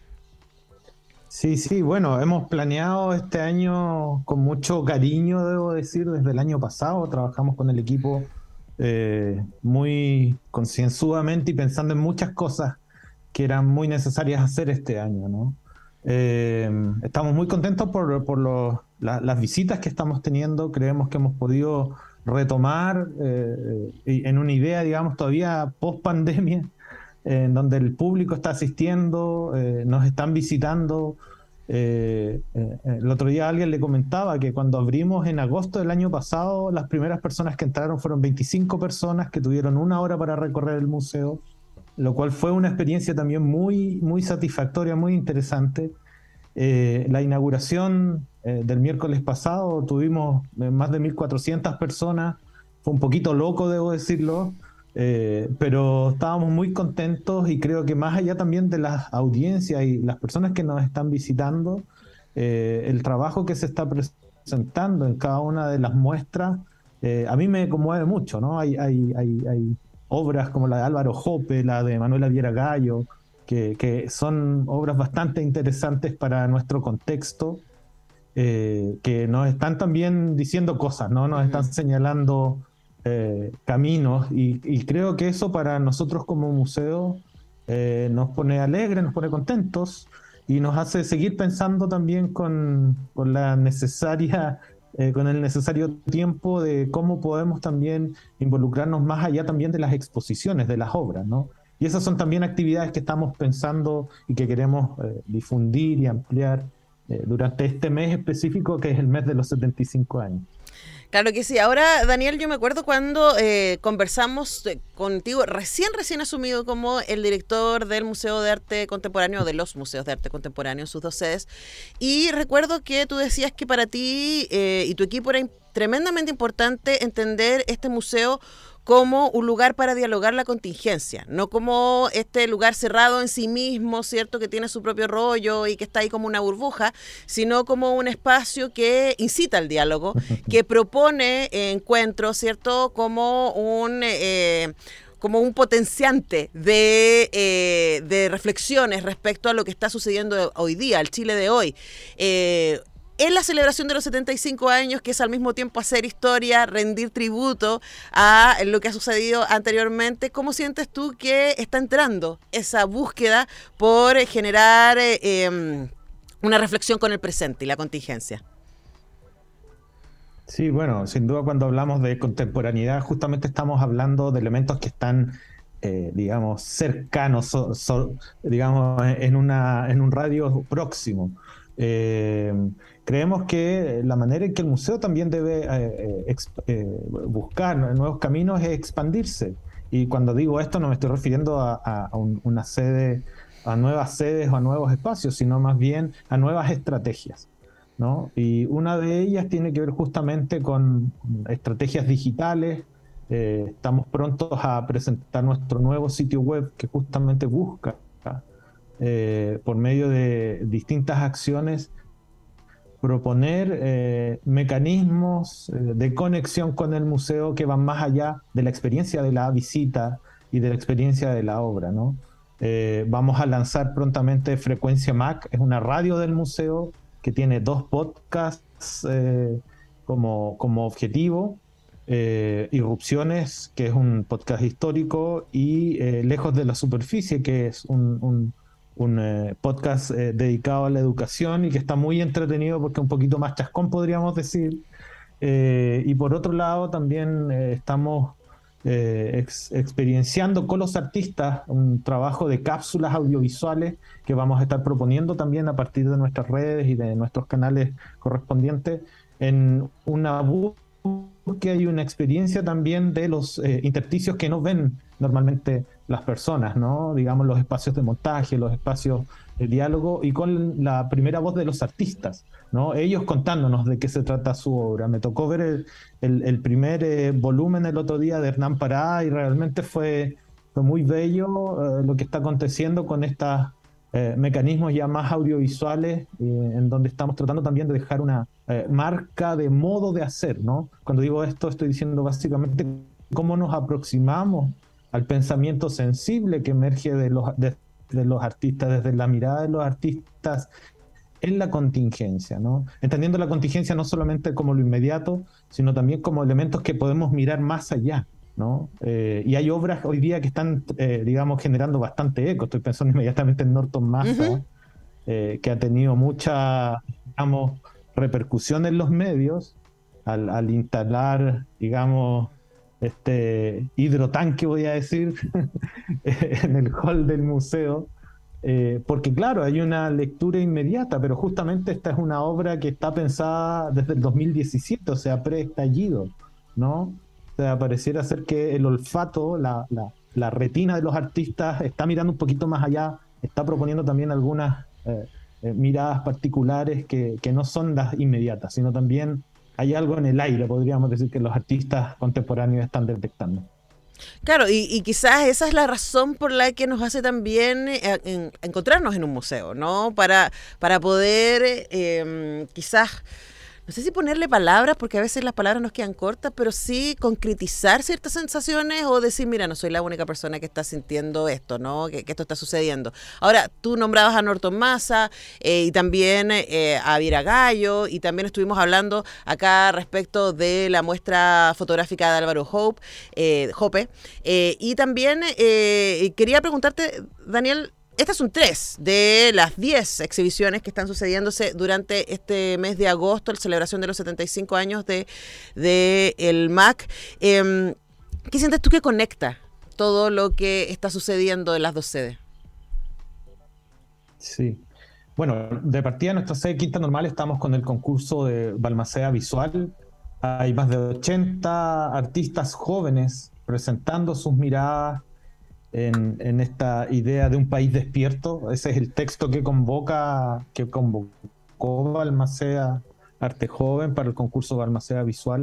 Sí, sí, bueno, hemos planeado este año con mucho cariño, debo decir, desde el año pasado. Trabajamos con el equipo eh, muy concienzudamente y pensando en muchas cosas que eran muy necesarias hacer este año, ¿no? Eh, estamos muy contentos por, por lo, la, las visitas que estamos teniendo. Creemos que hemos podido retomar eh, en una idea, digamos, todavía post pandemia, en donde el público está asistiendo, eh, nos están visitando. Eh, eh, el otro día alguien le comentaba que cuando abrimos en agosto del año pasado, las primeras personas que entraron fueron veinticinco personas que tuvieron una hora para recorrer el museo, lo cual fue una experiencia también muy, muy satisfactoria, muy interesante. Eh, la inauguración eh, del miércoles pasado tuvimos más de mil cuatrocientas personas, fue un poquito loco, debo decirlo. Eh, pero estábamos muy contentos y creo que más allá también de las audiencias y las personas que nos están visitando, eh, el trabajo que se está presentando en cada una de las muestras, eh, a mí me conmueve mucho, ¿no? Hay, hay, hay, hay obras como la de Álvaro Jope, la de Manuela Viera Gallo, que, que son obras bastante interesantes para nuestro contexto, eh, que nos están también diciendo cosas, ¿no? Nos están señalando Eh, caminos y, y creo que eso para nosotros como museo eh, nos pone alegres, nos pone contentos y nos hace seguir pensando también con, con la necesaria eh, con el necesario tiempo de cómo podemos también involucrarnos más allá también de las exposiciones, de las obras, ¿no? Y esas son también actividades que estamos pensando y que queremos eh, difundir y ampliar eh, durante este mes específico que es el mes de los setenta y cinco años. Claro que sí. Ahora, Daniel, yo me acuerdo cuando eh, conversamos eh, contigo, recién, recién asumido como el director del Museo de Arte Contemporáneo, de los Museos de Arte Contemporáneo en sus dos sedes, y recuerdo que tú decías que para ti eh, y tu equipo era tremendamente importante entender este museo como un lugar para dialogar la contingencia, no como este lugar cerrado en sí mismo, ¿cierto?, que tiene su propio rollo y que está ahí como una burbuja, sino como un espacio que incita al diálogo, que propone eh, encuentros, ¿cierto?, como un... Eh, como un potenciante de, eh, de reflexiones respecto a lo que está sucediendo hoy día, al Chile de hoy. Eh, En la celebración de los setenta y cinco años, que es al mismo tiempo hacer historia, rendir tributo a lo que ha sucedido anteriormente, ¿cómo sientes tú que está entrando esa búsqueda por generar eh, eh, una reflexión con el presente y la contingencia? Sí, bueno, sin duda cuando hablamos de contemporaneidad justamente estamos hablando de elementos que están, eh, digamos, cercanos, so, so, digamos, en, una, en un radio próximo. Eh, creemos que la manera en que el museo también debe eh, exp, eh, buscar nuevos caminos es expandirse. Y cuando digo esto no me estoy refiriendo a, a, a un, una sede, a nuevas sedes o a nuevos espacios, sino más bien a nuevas estrategias, ¿no? Y una de ellas tiene que ver justamente con estrategias digitales. Eh, estamos prontos a presentar nuestro nuevo sitio web que justamente busca Eh, por medio de distintas acciones, proponer eh, mecanismos eh, de conexión con el museo que van más allá de la experiencia de la visita y de la experiencia de la obra, ¿no? Eh, vamos a lanzar prontamente Frecuencia Mac, es una radio del museo que tiene dos podcasts eh, como, como objetivo. Eh, Irrupciones, que es un podcast histórico, y eh, Lejos de la Superficie, que es un... un un eh, podcast eh, dedicado a la educación y que está muy entretenido porque es un poquito más chascón, podríamos decir. Eh, y por otro lado también eh, estamos eh, ex experienciando con los artistas un trabajo de cápsulas audiovisuales que vamos a estar proponiendo también a partir de nuestras redes y de nuestros canales correspondientes en una búsqueda que hay una experiencia también de los eh, intersticios que no ven normalmente las personas, ¿no? Digamos, los espacios de montaje, los espacios de diálogo, y con la primera voz de los artistas, ¿no? Ellos contándonos de qué se trata su obra. Me tocó ver el, el, el primer eh, volumen el otro día de Hernán Pará, y realmente fue, fue muy bello eh, lo que está aconteciendo con estos eh, mecanismos ya más audiovisuales, eh, en donde estamos tratando también de dejar una eh, marca de modo de hacer, ¿no? Cuando digo esto, estoy diciendo básicamente cómo nos aproximamos al pensamiento sensible que emerge de los, de, de los artistas, desde la mirada de los artistas en la contingencia, ¿no? Entendiendo la contingencia no solamente como lo inmediato, sino también como elementos que podemos mirar más allá, ¿no? Eh, y hay obras hoy día que están, eh, digamos, generando bastante eco. Estoy pensando inmediatamente en Norton Massa, uh-huh. eh, que ha tenido mucha, digamos, repercusión en los medios al, al instalar, digamos, este hidrotanque, voy a decir, en el hall del museo, eh, porque claro, hay una lectura inmediata, pero justamente esta es una obra que está pensada desde el dos mil diecisiete, o sea, pre-estallido, ¿no? O sea, pareciera ser que el olfato, la, la, la retina de los artistas está mirando un poquito más allá, está proponiendo también algunas eh, eh, miradas particulares que, que no son las inmediatas, sino también hay algo en el aire, podríamos decir, que los artistas contemporáneos están detectando. Claro, y, y quizás esa es la razón por la que nos hace también eh, en, encontrarnos en un museo, ¿no? Para, para poder eh, quizás, no sé si ponerle palabras, porque a veces las palabras nos quedan cortas, pero sí concretizar ciertas sensaciones o decir, mira, no soy la única persona que está sintiendo esto, ¿no? Que, que esto está sucediendo. Ahora, tú nombrabas a Norton Massa eh, y también eh, a Vira Gallo, y también estuvimos hablando acá respecto de la muestra fotográfica de Álvaro Hope, eh, Hope, eh, y también eh, quería preguntarte, Daniel, estas son tres de las diez exhibiciones que están sucediéndose durante este mes de agosto, la celebración de los setenta y cinco años de, de el M A C. Eh, ¿Qué sientes tú que conecta todo lo que está sucediendo en las dos sedes? Sí. Bueno, de partida en nuestra sede Quinta Normal estamos con el concurso de Balmaceda Visual. Hay más de ochenta artistas jóvenes presentando sus miradas En, en esta idea de un país despierto. Ese es el texto que convoca, que convocó Balmaceda Arte Joven para el concurso Balmaceda Visual.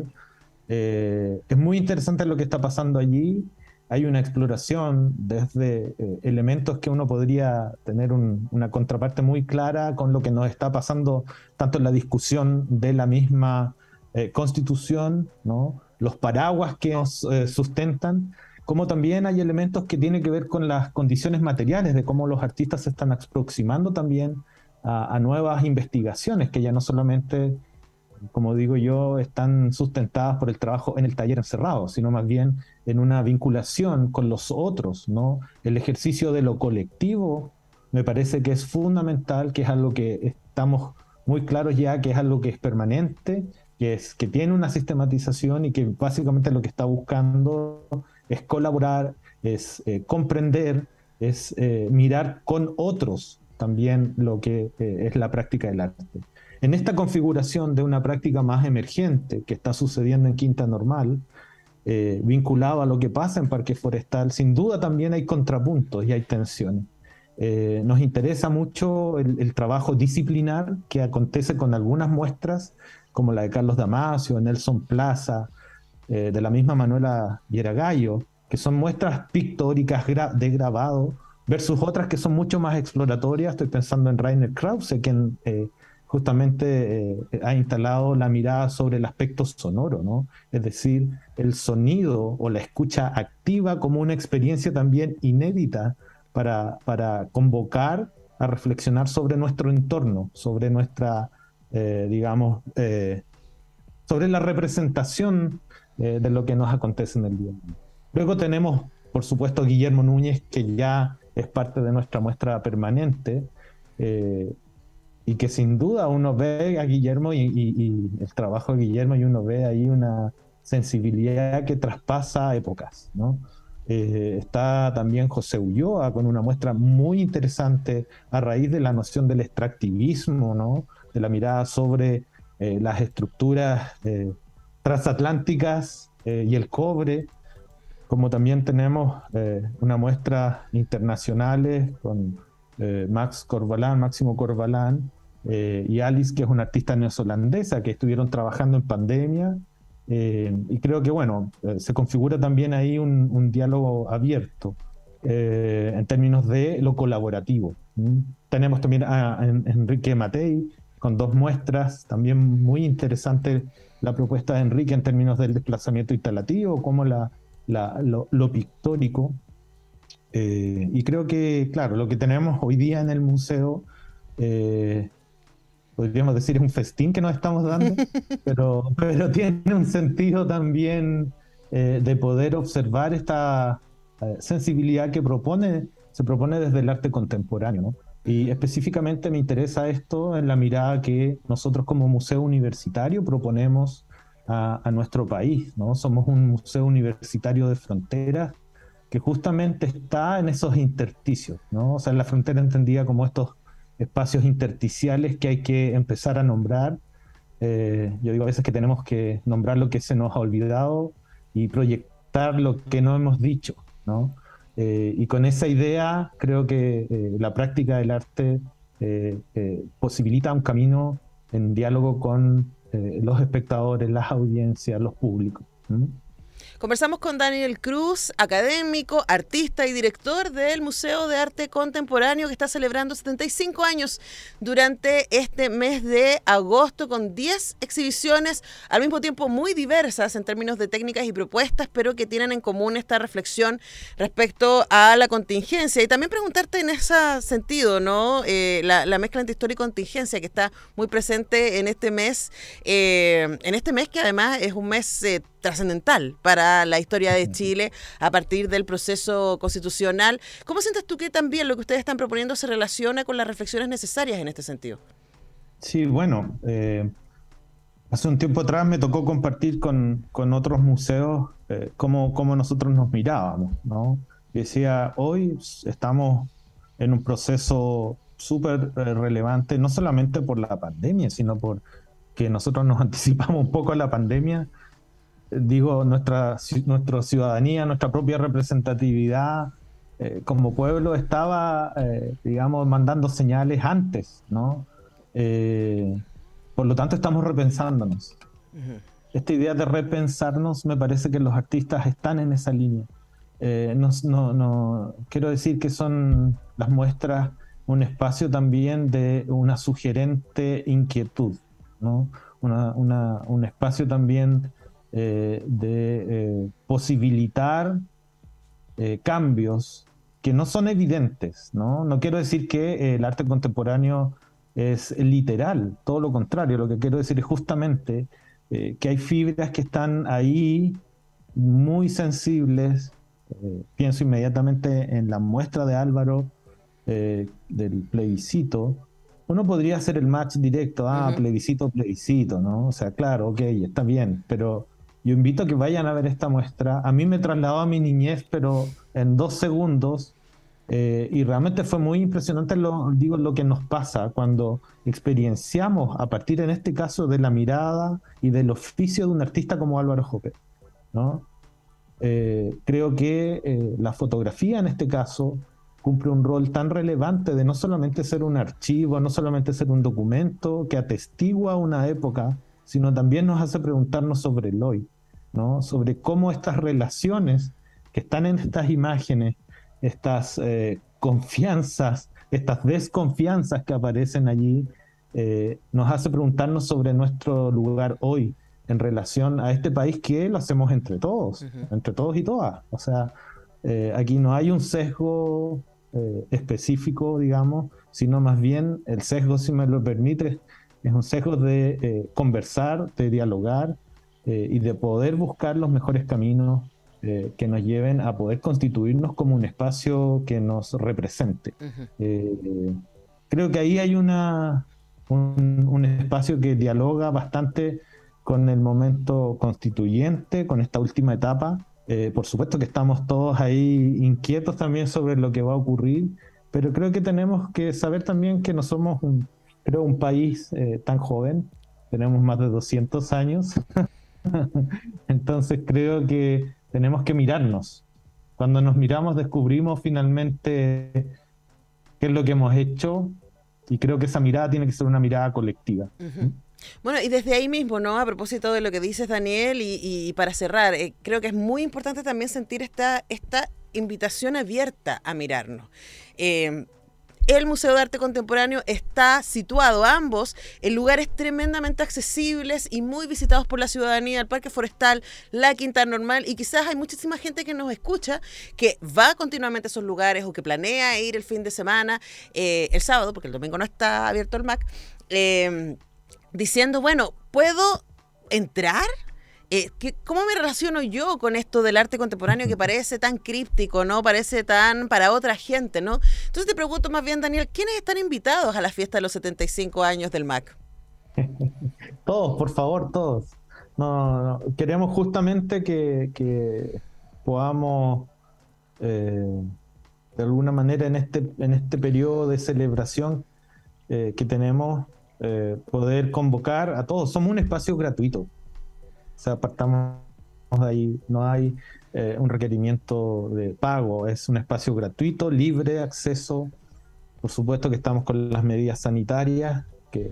Eh, es muy interesante lo que está pasando allí. Hay una exploración desde eh, elementos que uno podría tener un, una contraparte muy clara con lo que nos está pasando tanto en la discusión de la misma eh, Constitución, ¿no? Los paraguas que nos eh, sustentan, como también hay elementos que tienen que ver con las condiciones materiales, de cómo los artistas se están aproximando también a, a nuevas investigaciones, que ya no solamente, como digo yo, están sustentadas por el trabajo en el taller encerrado, sino más bien en una vinculación con los otros, ¿no? El ejercicio de lo colectivo me parece que es fundamental, que es algo que estamos muy claros ya, que es algo que es permanente, que, es, que tiene una sistematización y que básicamente lo que está buscando es colaborar, es eh, comprender, es eh, mirar con otros también lo que eh, es la práctica del arte. En esta configuración de una práctica más emergente que está sucediendo en Quinta Normal, eh, vinculado a lo que pasa en Parque Forestal, sin duda también hay contrapuntos y hay tensiones. Eh, nos interesa mucho el, el trabajo disciplinar que acontece con algunas muestras, como la de Carlos Damasio, Nelson Plaza, Eh, de la misma Manuela Vira Gallo, que son muestras pictóricas gra- de grabado, versus otras que son mucho más exploratorias. Estoy pensando en Rainer Krause, quien eh, justamente eh, ha instalado la mirada sobre el aspecto sonoro, ¿no? Es decir, el sonido o la escucha activa como una experiencia también inédita para, para convocar a reflexionar sobre nuestro entorno, sobre nuestra, eh, digamos, eh, sobre la representación Eh, de lo que nos acontece en el día. Luego tenemos, por supuesto, a Guillermo Núñez, que ya es parte de nuestra muestra permanente, eh, y que sin duda uno ve a Guillermo y, y, y el trabajo de Guillermo, y uno ve ahí una sensibilidad que traspasa épocas, ¿no? Eh, está también José Ulloa con una muestra muy interesante a raíz de la noción del extractivismo, ¿no? De la mirada sobre eh, las estructuras eh, transatlánticas eh, y el cobre, como también tenemos eh, una muestra internacionales con eh, Max Corvalán, Máximo Corvalán eh, y Alice, que es una artista neozelandesa que estuvieron trabajando en pandemia. Eh, y creo que, bueno, eh, se configura también ahí un, un diálogo abierto eh, en términos de lo colaborativo. ¿Mm? Tenemos también a, a Enrique Matei con dos muestras, también muy interesante la propuesta de Enrique en términos del desplazamiento instalativo, como la, la, lo, lo pictórico. Eh, y creo que, claro, lo que tenemos hoy día en el museo eh, podríamos decir es un festín que nos estamos dando, pero, pero tiene un sentido también eh, de poder observar esta eh, sensibilidad que propone, se propone desde el arte contemporáneo, ¿no? Y específicamente me interesa esto en la mirada que nosotros como museo universitario proponemos a, a nuestro país, ¿no? Somos un museo universitario de fronteras que justamente está en esos intersticios, ¿no? O sea, en la frontera entendida como estos espacios intersticiales que hay que empezar a nombrar. Eh, yo digo a veces que tenemos que nombrar lo que se nos ha olvidado y proyectar lo que no hemos dicho, ¿no? Eh, y con esa idea creo que eh, la práctica del arte eh, eh, posibilita un camino en diálogo con eh, los espectadores, las audiencias, los públicos. ¿Mm? Conversamos con Daniel Cruz, académico, artista y director del Museo de Arte Contemporáneo, que está celebrando setenta y cinco años durante este mes de agosto, con diez exhibiciones al mismo tiempo muy diversas en términos de técnicas y propuestas, pero que tienen en común esta reflexión respecto a la contingencia. Y también preguntarte en ese sentido, ¿no? Eh, la, la mezcla entre historia y contingencia que está muy presente en este mes, eh, en este mes que además es un mes eh, trascendental para la historia de Chile a partir del proceso constitucional. ¿Cómo sientes tú que también lo que ustedes están proponiendo se relaciona con las reflexiones necesarias en este sentido? Sí, bueno, eh, hace un tiempo atrás me tocó compartir con, con otros museos eh, cómo, cómo nosotros nos mirábamos, ¿no? Y decía, hoy estamos en un proceso súper eh, relevante, no solamente por la pandemia, sino por que nosotros nos anticipamos un poco a la pandemia. Digo, nuestra, nuestra ciudadanía, nuestra propia representatividad eh, como pueblo estaba, eh, digamos, mandando señales antes, ¿no? Eh, por lo tanto, estamos repensándonos. Uh-huh. Esta idea de repensarnos, me parece que los artistas están en esa línea. Eh, no, no, no, quiero decir que son las muestras un espacio también de una sugerente inquietud, ¿no? Una, una, un espacio también Eh, de eh, posibilitar eh, cambios que no son evidentes, ¿no? No quiero decir que eh, el arte contemporáneo es literal, todo lo contrario, lo que quiero decir es justamente eh, que hay fibras que están ahí muy sensibles. Eh, pienso inmediatamente en la muestra de Álvaro eh, del plebiscito. Uno podría hacer el match directo, ah, uh-huh. plebiscito, plebiscito, ¿no? O sea, claro, ok, está bien, pero yo invito a que vayan a ver esta muestra. A mí me trasladó a mi niñez, pero en dos segundos, eh, y realmente fue muy impresionante lo, digo, lo que nos pasa cuando experienciamos, a partir en este caso de la mirada y del oficio de un artista como Álvaro Jope, ¿no? Eh, creo que eh, la fotografía en este caso cumple un rol tan relevante de no solamente ser un archivo, no solamente ser un documento que atestigua una época, sino también nos hace preguntarnos sobre el hoy, ¿no? Sobre cómo estas relaciones que están en estas imágenes, estas eh, confianzas, estas desconfianzas que aparecen allí, eh, nos hace preguntarnos sobre nuestro lugar hoy en relación a este país que lo hacemos entre todos, uh-huh. entre todos y todas. O sea, eh, aquí no hay un sesgo eh, específico, digamos, sino más bien el sesgo, si me lo permites, es un sesgo de eh, conversar, de dialogar eh, y de poder buscar los mejores caminos eh, que nos lleven a poder constituirnos como un espacio que nos represente. Uh-huh. Eh, creo que ahí hay una, un, un espacio que dialoga bastante con el momento constituyente, con esta última etapa. Eh, por supuesto que estamos todos ahí inquietos también sobre lo que va a ocurrir, pero creo que tenemos que saber también que no somos un, creo, un país eh, tan joven, tenemos más de doscientos años, Entonces creo que tenemos que mirarnos. Cuando nos miramos descubrimos finalmente qué es lo que hemos hecho, y creo que esa mirada tiene que ser una mirada colectiva. Uh-huh. Bueno, y desde ahí mismo, ¿no? A propósito de lo que dices, Daniel, y, y para cerrar, eh, creo que es muy importante también sentir esta, esta invitación abierta a mirarnos. Eh, El Museo de Arte Contemporáneo está situado, ambos, en lugares tremendamente accesibles y muy visitados por la ciudadanía, el Parque Forestal, la Quinta Normal, y quizás hay muchísima gente que nos escucha que va continuamente a esos lugares o que planea ir el fin de semana, eh, el sábado, porque el domingo no está abierto el M A C, eh, diciendo, bueno, ¿puedo entrar? Eh, ¿qué, ¿Cómo me relaciono yo con esto del arte contemporáneo que parece tan críptico, ¿no? Parece tan para otra gente, ¿no? Entonces te pregunto más bien, Daniel, ¿quiénes están invitados a la fiesta de los setenta y cinco años del M A C? Todos, por favor, todos. No, no, queremos justamente que, que podamos, eh, de alguna manera, en este, en este periodo de celebración eh, que tenemos, eh, poder convocar a todos. Somos un espacio gratuito. O sea, partamos de ahí, no hay eh, un requerimiento de pago, es un espacio gratuito, libre, acceso. Por supuesto que estamos con las medidas sanitarias, que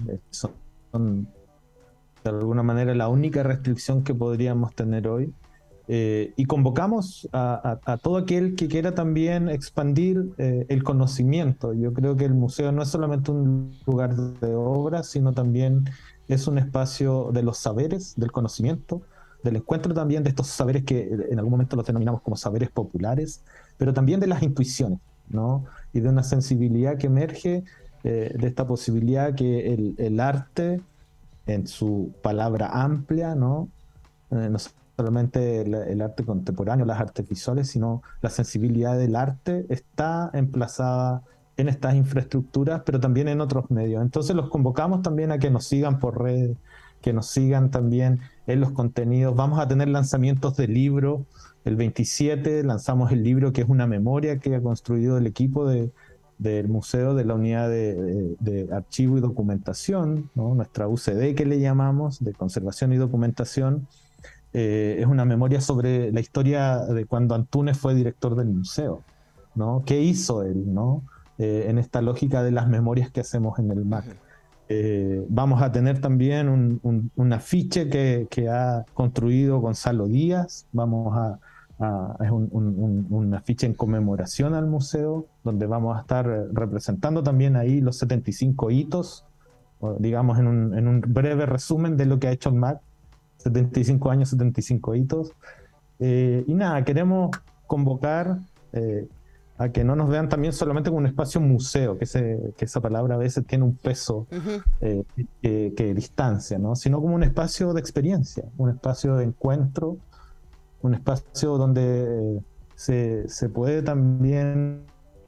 son de alguna manera la única restricción que podríamos tener hoy. Eh, y convocamos a, a, a todo aquel que quiera también expandir eh, el conocimiento. Yo creo que el museo no es solamente un lugar de obras, sino también es un espacio de los saberes, del conocimiento, del encuentro también de estos saberes que en algún momento los denominamos como saberes populares, pero también de las intuiciones, ¿no? Y de una sensibilidad que emerge eh, de esta posibilidad que el, el arte, en su palabra amplia, ¿no? Eh, no solamente el, el arte contemporáneo, las artes visuales, sino la sensibilidad del arte está emplazada en estas infraestructuras, pero también en otros medios. Entonces los convocamos también a que nos sigan por redes, que nos sigan también en los contenidos. Vamos a tener lanzamientos de libros. El veintisiete lanzamos el libro que es una memoria que ha construido el equipo de, del museo, de la unidad de, de, de archivo y documentación, ¿no? Nuestra U C D que le llamamos, de conservación y documentación. Eh, es una memoria sobre la historia de cuando Antúnez fue director del museo, ¿no? ¿Qué hizo él, ¿no? Eh, en esta lógica de las memorias que hacemos en el M A C. Eh, vamos a tener también un, un, un afiche que, que ha construido Gonzalo Díaz. Vamos a, a es un, un, un afiche en conmemoración al museo, donde vamos a estar representando también ahí los setenta y cinco hitos, o digamos en un, en un breve resumen de lo que ha hecho el M A C. setenta y cinco años, setenta y cinco hitos. Eh, y nada, queremos convocar eh, a que no nos vean también solamente como un espacio museo, que, ese, que esa palabra a veces tiene un peso uh-huh. eh, que, que distancia, ¿no? Sino como un espacio de experiencia, un espacio de encuentro, un espacio donde eh, se, se puede también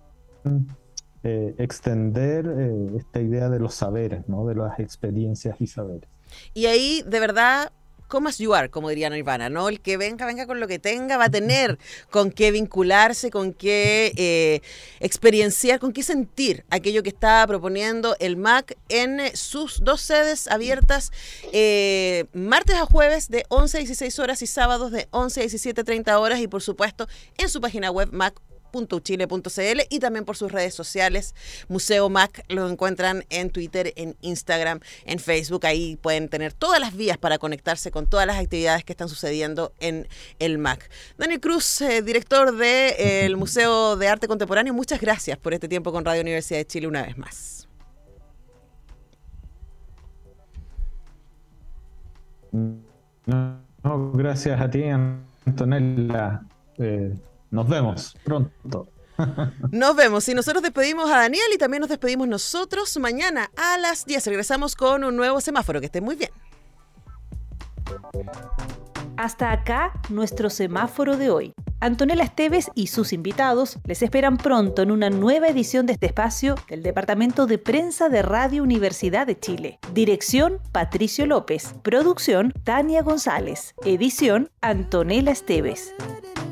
eh, extender eh, esta idea de los saberes, ¿no? De las experiencias y saberes. Y ahí, de verdad, come as you are, como diría Nirvana, ¿no? El que venga, venga con lo que tenga, va a tener con qué vincularse, con qué eh, experienciar, con qué sentir aquello que está proponiendo el M A C en sus dos sedes abiertas, eh, martes a jueves de once a dieciséis horas y sábados de once a diecisiete treinta horas, y por supuesto en su página web mac punto uchile punto cl y también por sus redes sociales. Museo M A C lo encuentran en Twitter, en Instagram, en Facebook. Ahí pueden tener todas las vías para conectarse con todas las actividades que están sucediendo en el M A C. Daniel Cruz, eh, director del eh, Museo de Arte Contemporáneo, muchas gracias por este tiempo con Radio Universidad de Chile una vez más. No, no, gracias a ti, Antonella. Eh, Nos vemos pronto. Nos vemos. Y nosotros despedimos a Daniel y también nos despedimos nosotros. Mañana a las diez regresamos con un nuevo semáforo. Que estén muy bien. Hasta acá nuestro semáforo de hoy. Antonella Esteves y sus invitados les esperan pronto en una nueva edición de este espacio del Departamento de Prensa de Radio Universidad de Chile. Dirección Patricio López. Producción Tania González. Edición Antonella Esteves.